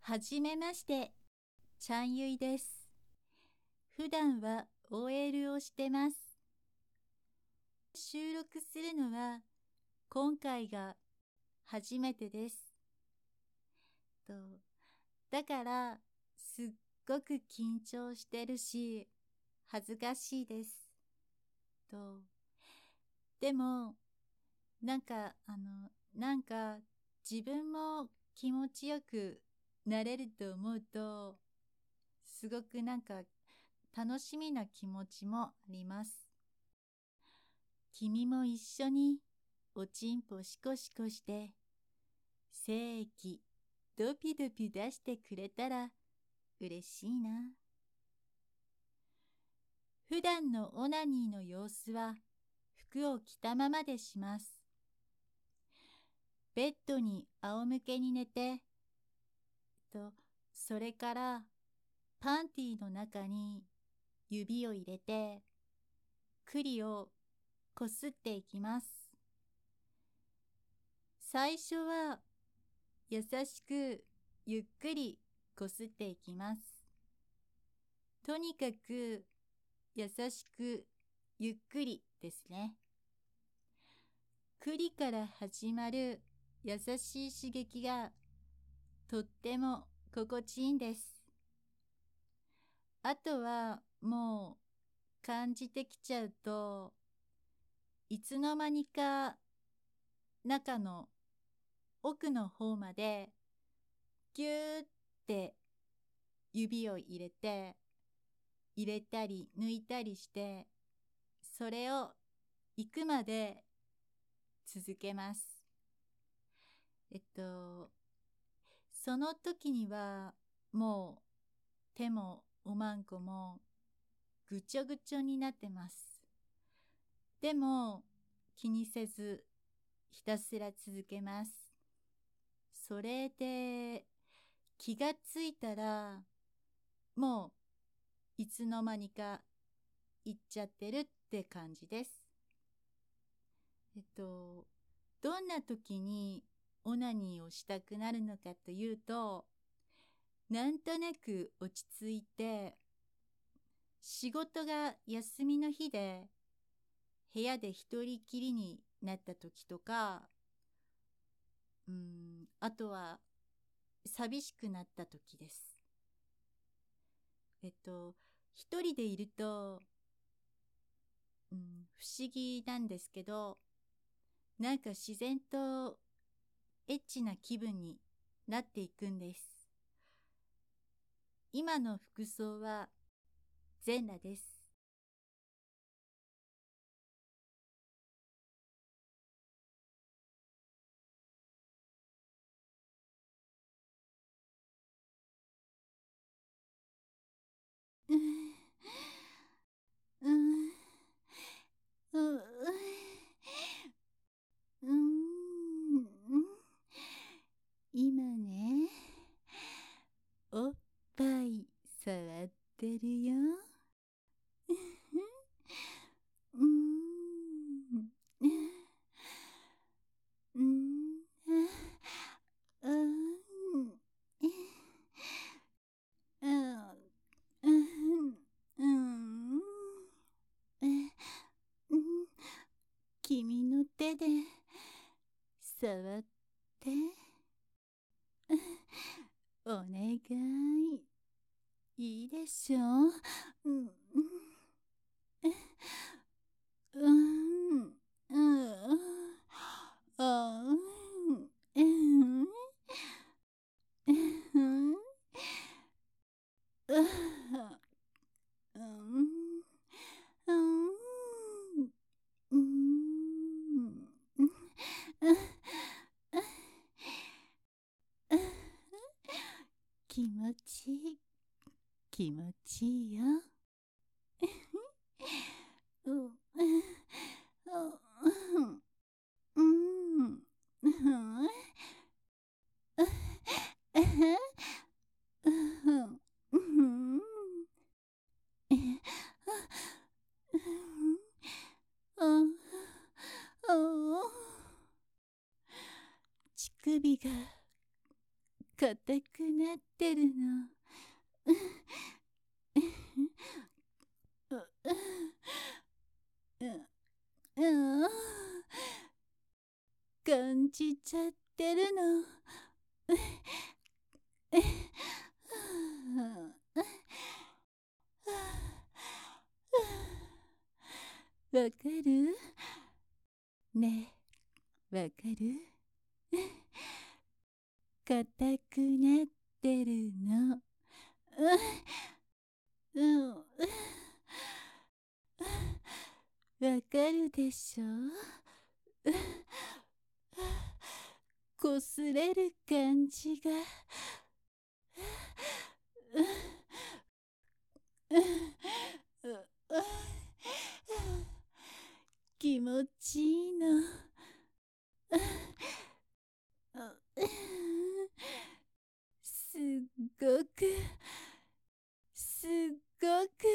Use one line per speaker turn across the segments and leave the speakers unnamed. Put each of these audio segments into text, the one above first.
はじめまして、チャンユイです。普段は OL をしてます。収録するのは今回が初めてです。だからすっごく緊張してるし、恥ずかしいです。でも、なんか自分も気持ちよくなれると思うと、すごく楽しみな気持ちもあります。君も一緒におちんぽシコシコして、精液ドピドピ出してくれたら嬉しいな。普段のオナニーの様子は服を着たままでします。ベッドに仰向けに寝て、それからパンティーの中に指を入れて、クリをこすっていきます。最初は優しくゆっくりこすっていきます。とにかく優しくゆっくりですね。クリから始まる優しい刺激がとっても心地いいんです。あとはもう感じてきちゃうと、いつの間にか中の奥の方までギューって指を入れたり抜いたりして、それを行くまで続けます。その時にはもう手もおまんこもぐちょぐちょになってます。でも気にせずひたすら続けます。それで気がついたらもういつの間にか行っちゃってるって感じです。どんな時にオナニーをしたくなるのかというと、なんとなく落ち着いて、仕事が休みの日で部屋で一人きりになった時とか、あとは寂しくなった時です。一人でいると、不思議なんですけど、自然とエッチな気分になっていくんです。今の服装は全裸です。うん、うん、うん、今ね、おっぱい触ってるよ。うん、うん、うん、うん、うん、君の手で触って。お願い。いいでしょう。うん、うん、うん、うん、うん、うん、うん、うん、気持ちいい、気持ちいいよ。うん、うん、乳首が硬くなってるの。感じちゃってるの。わかる？ねえ、わかる？硬くなってるの。わかるでしょ？こすれる感じが気持ちいいの。すっごくすっごく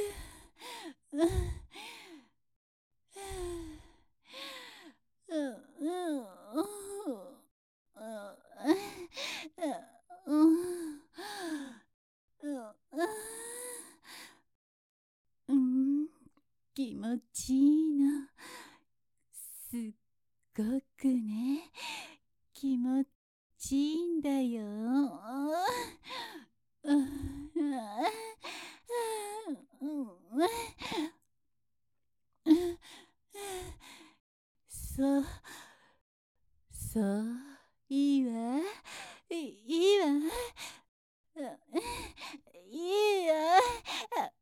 気持ちいいの。すっごくね、気持ちいいんだよ。そう、そう、いいわ、いいわ、いいわ。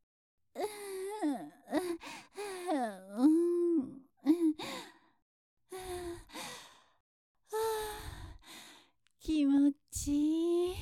気持ちいい。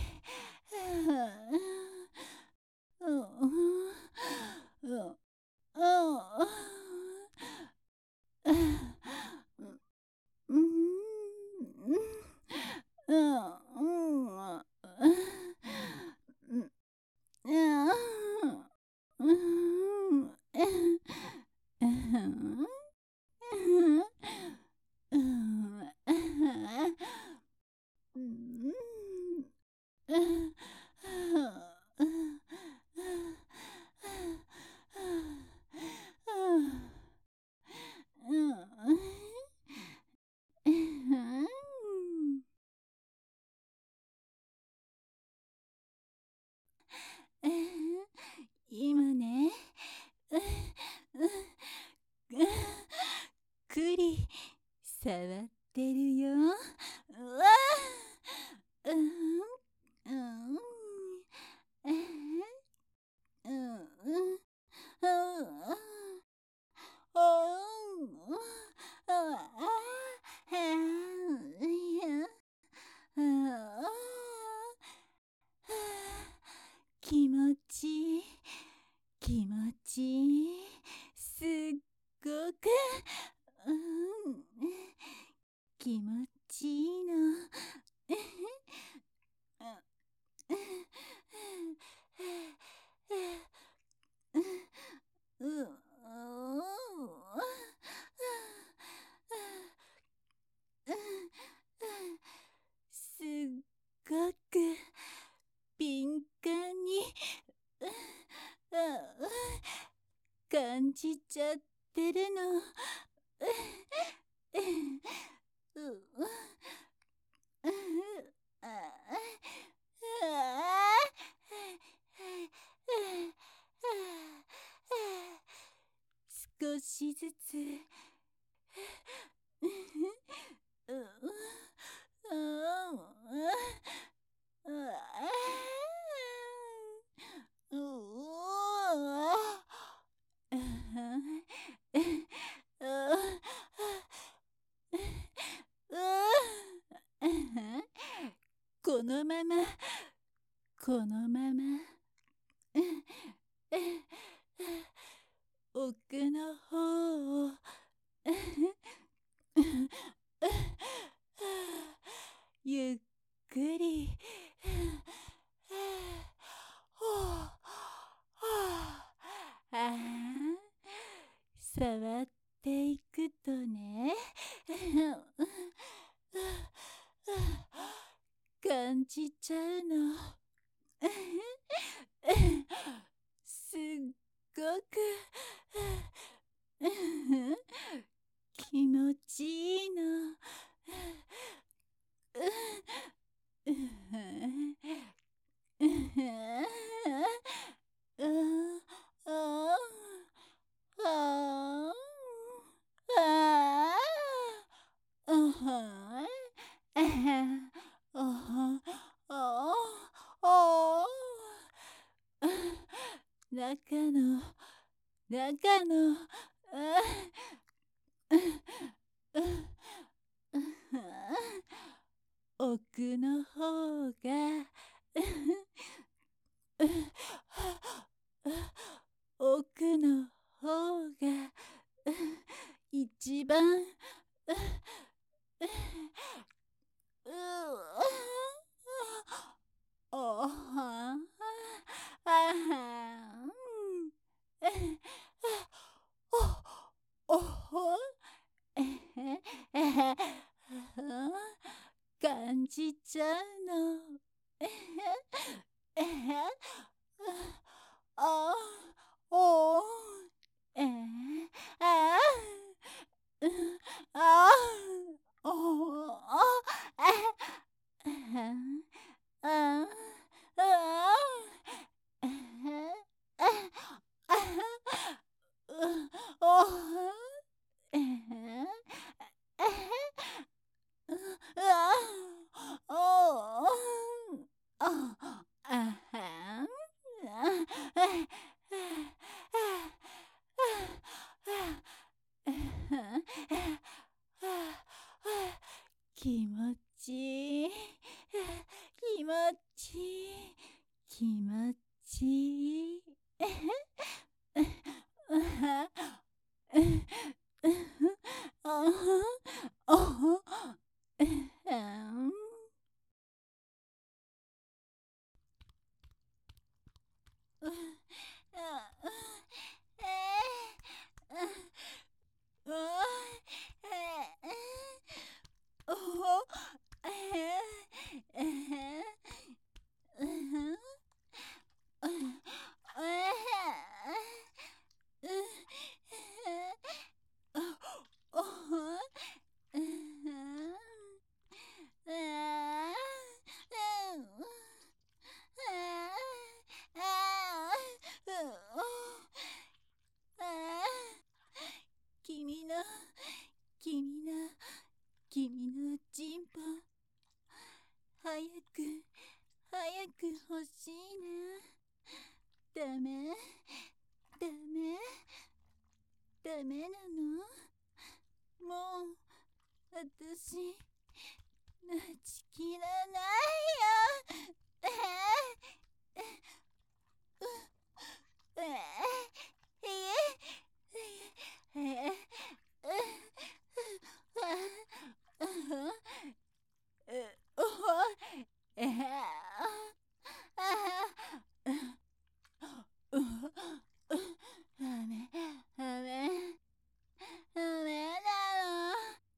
今ね、くり触ってるよ。うわ気持ちいい、気持ちいい、すっごく、気持ちいいの。すっごく敏感に感じちゃってるの。少しずつこのまま、このまま奥の方をゆっくり触っていくとね感じちゃうの。 中の奥の方が奥の方が一番感じちゃうの。気持ちいい気持ちいい気持ちいい君のチンポ早く欲しいな。ダメなの？もう私待ちきらないよ。ダメなの。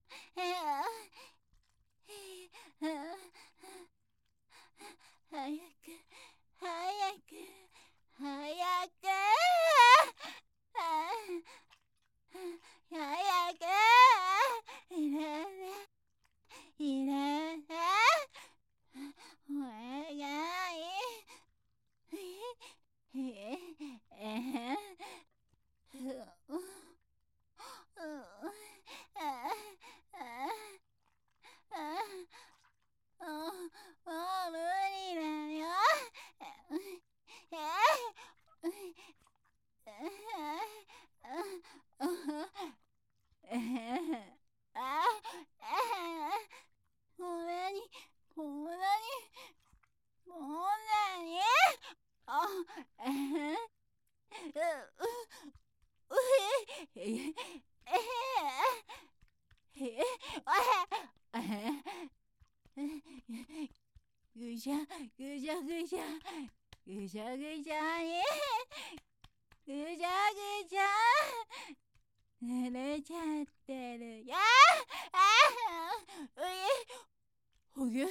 いらない。お願もう無理だよ。ぐしゃぐしゃぐしゃぐしゃぐしゃにぐしゃぐしゃ濡れちゃってるよ。ほぐ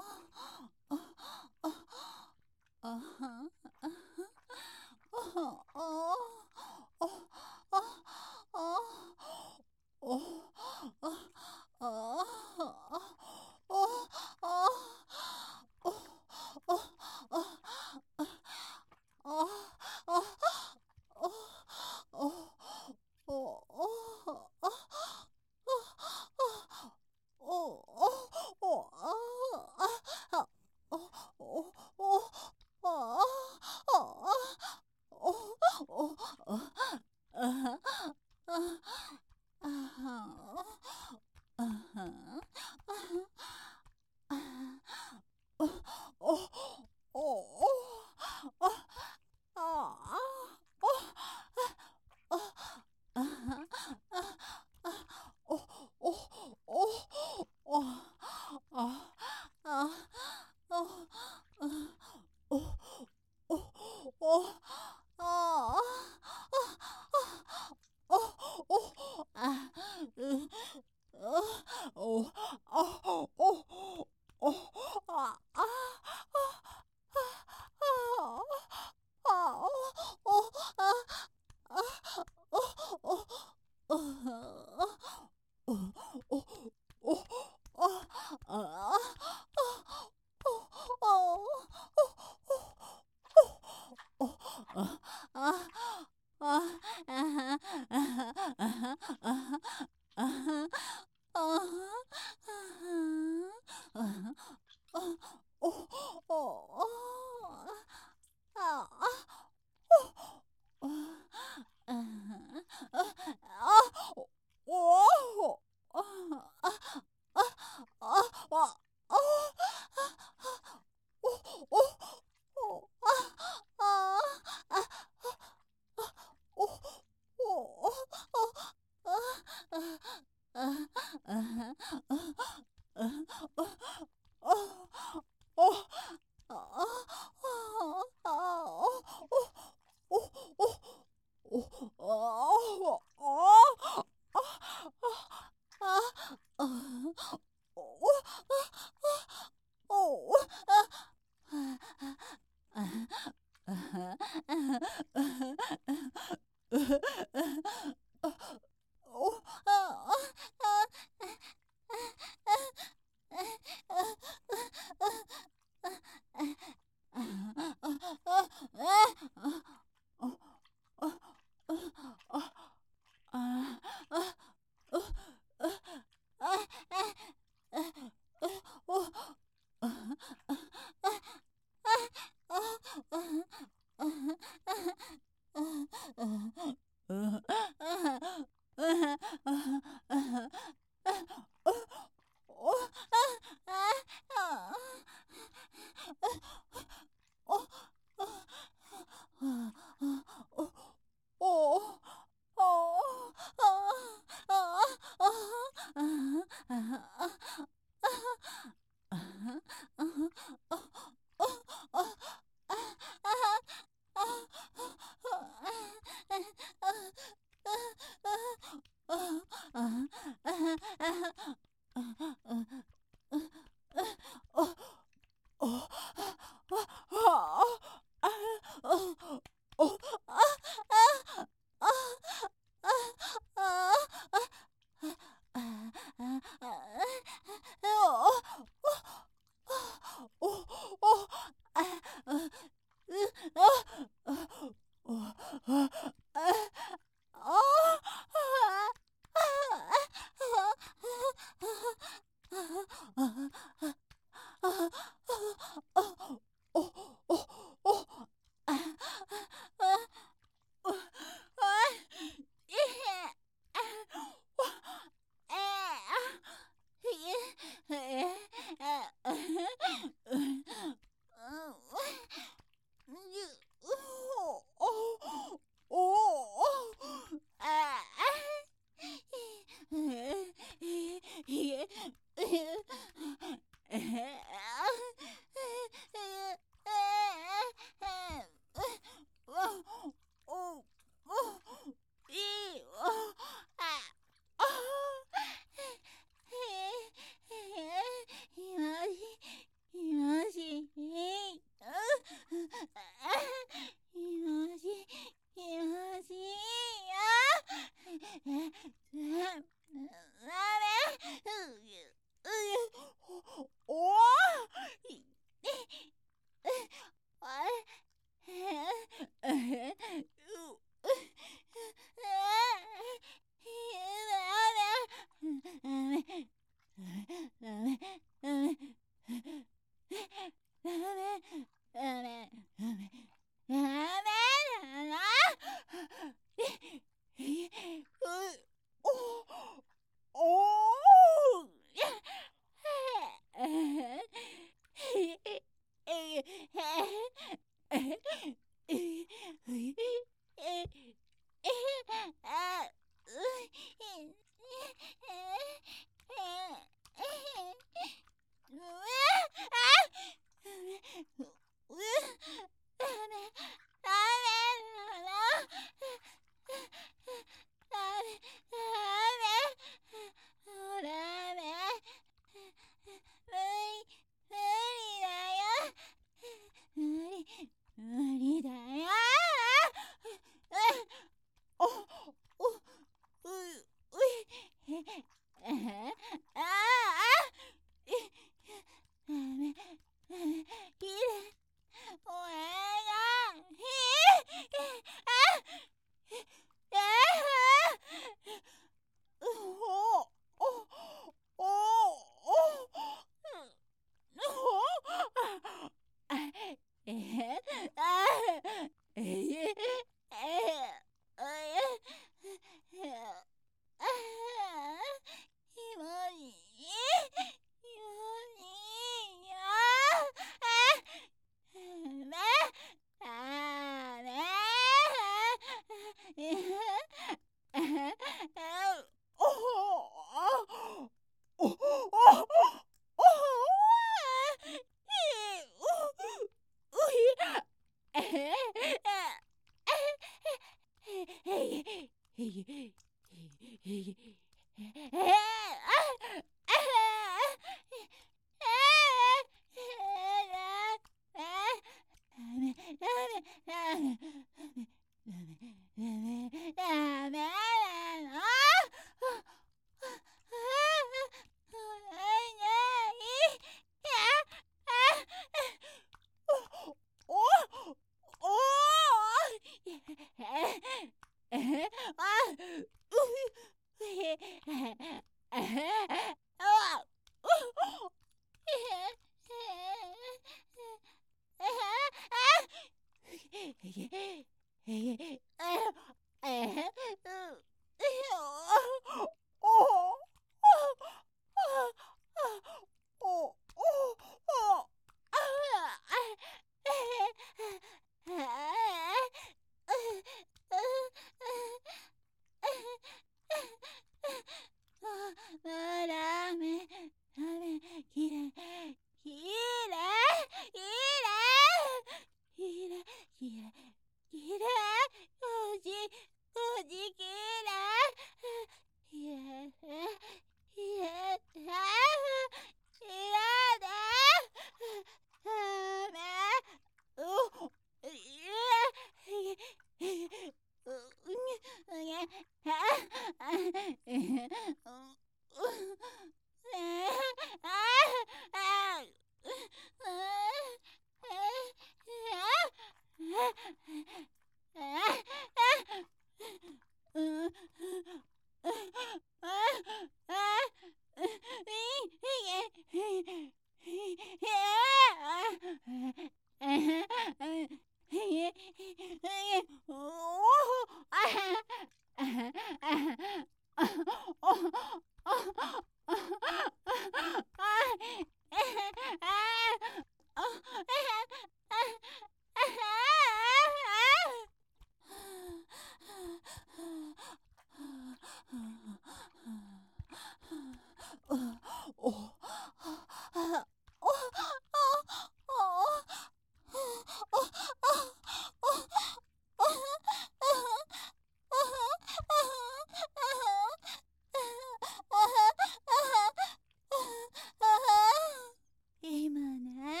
今ね、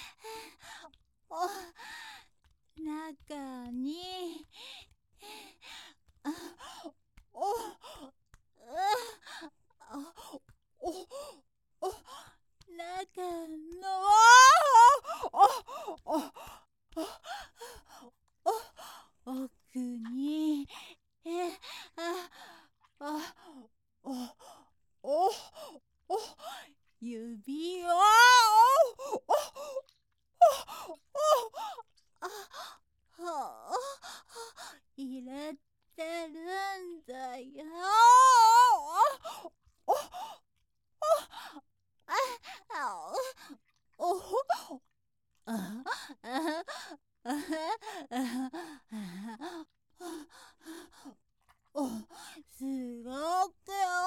中に中の奥に指を入れてるんだよ。すごく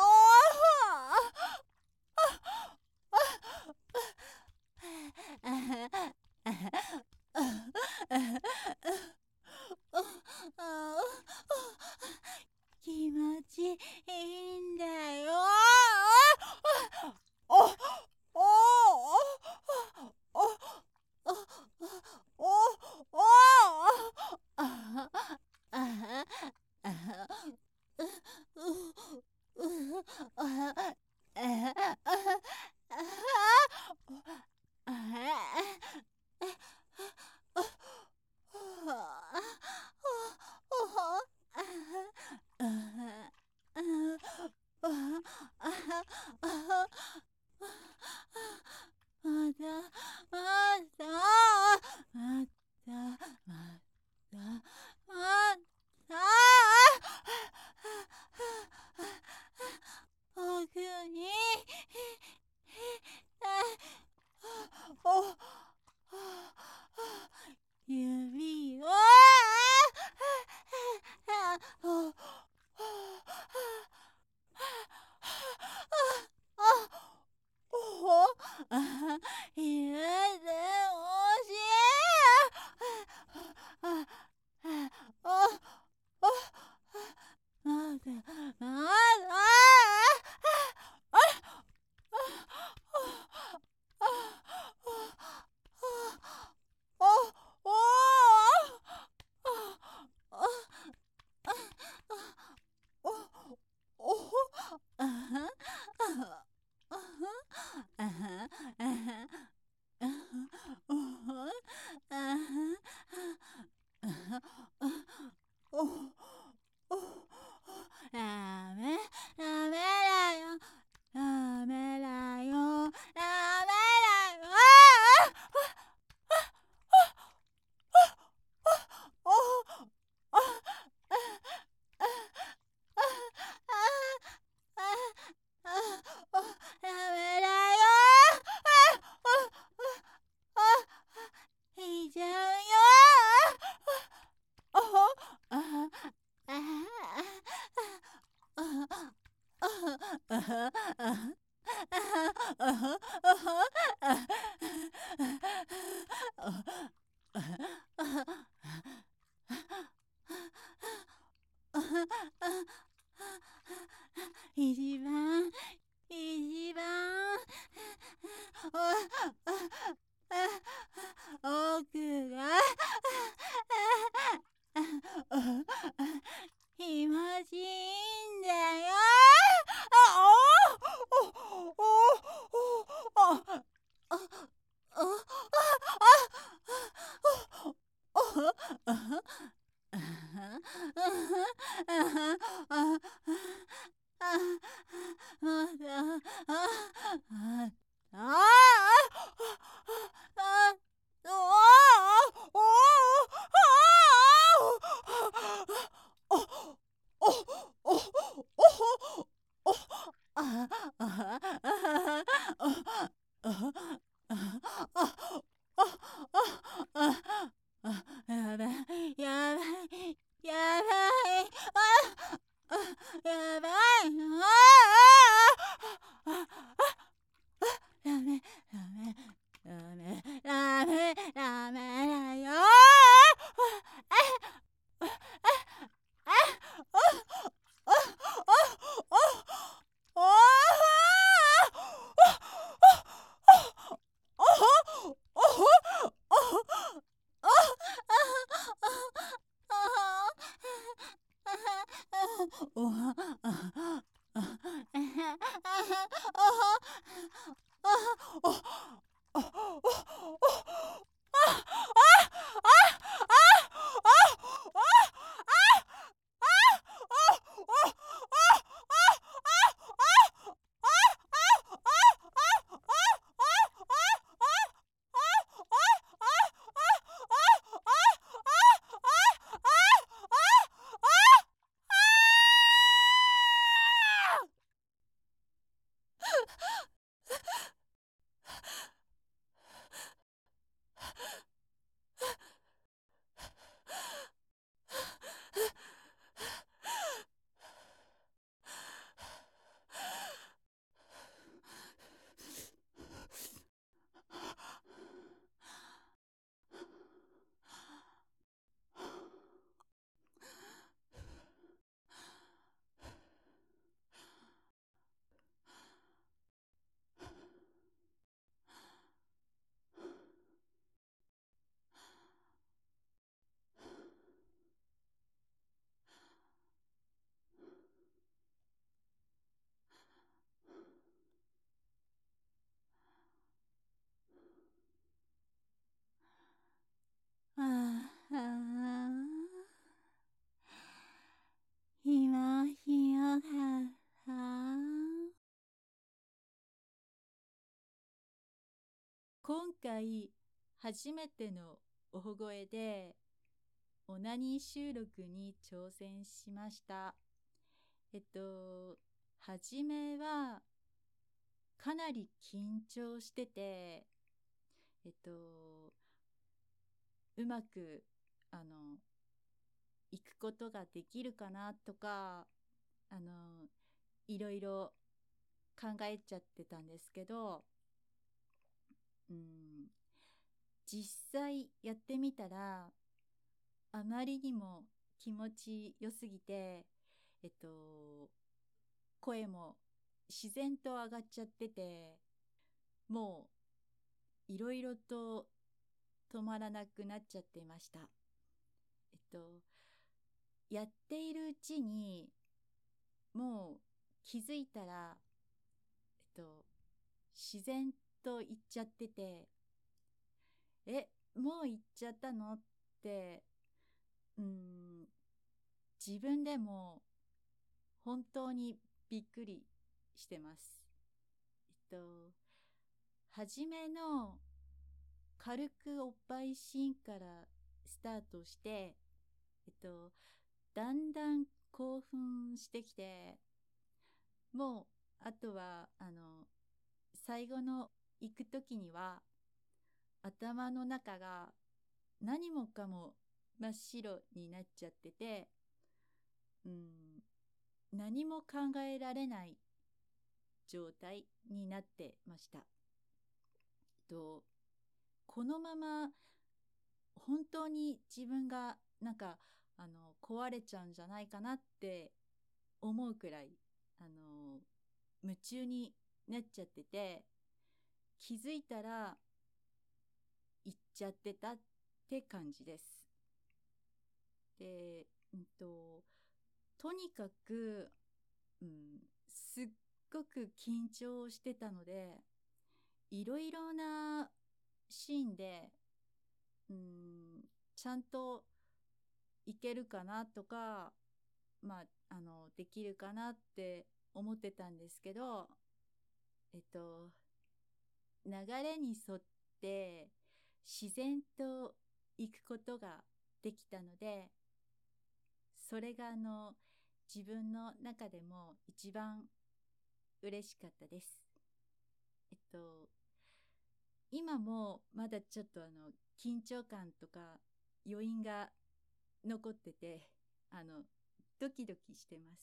気持ちいいんだよ。奥に指を入れてほしい。まだダメだよ。ダメだよ。お一番、一番、奥が気持ちいいんだよ。やばい、やばい、やばい、やばい、ダメ、ダメ、ダメ、ダメ、ダメだよ。今ひよかった。今回初めての大声でオナニー収録に挑戦しました。初めはかなり緊張してて、うまく行くことができるかなとか、いろいろ考えちゃってたんですけど、実際やってみたらあまりにも気持ちよすぎて、声も自然と上がっちゃってて、もういろいろと止まらなくなっちゃっていました。やっているうちにもう気づいたら、自然と言っちゃってて、もう行っちゃったのって、自分でも本当にびっくりしてます。初めの軽くおっぱいシーンからスタートして、だんだん興奮してきて、もうあとは最後の行く時には頭の中が何もかも真っ白になっちゃってて、何も考えられない状態になってました。このまま本当に自分が壊れちゃうんじゃないかなって思うくらい夢中になっちゃってて、気づいたら行っちゃってたって感じです。で、とにかく、すっごく緊張してたので、いろいろなシーンで、ちゃんといけるかなとか、できるかなって思ってたんですけど、流れに沿って自然と行くことができたので、それが自分の中でも一番嬉しかったです。今もまだちょっと緊張感とか余韻が残ってて、ドキドキしてます。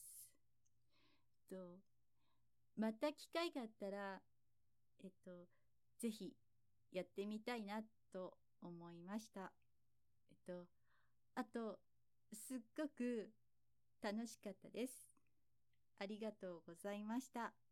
また機会があったら、ぜひやってみたいなと思いました。あと、すっごく楽しかったです。ありがとうございました。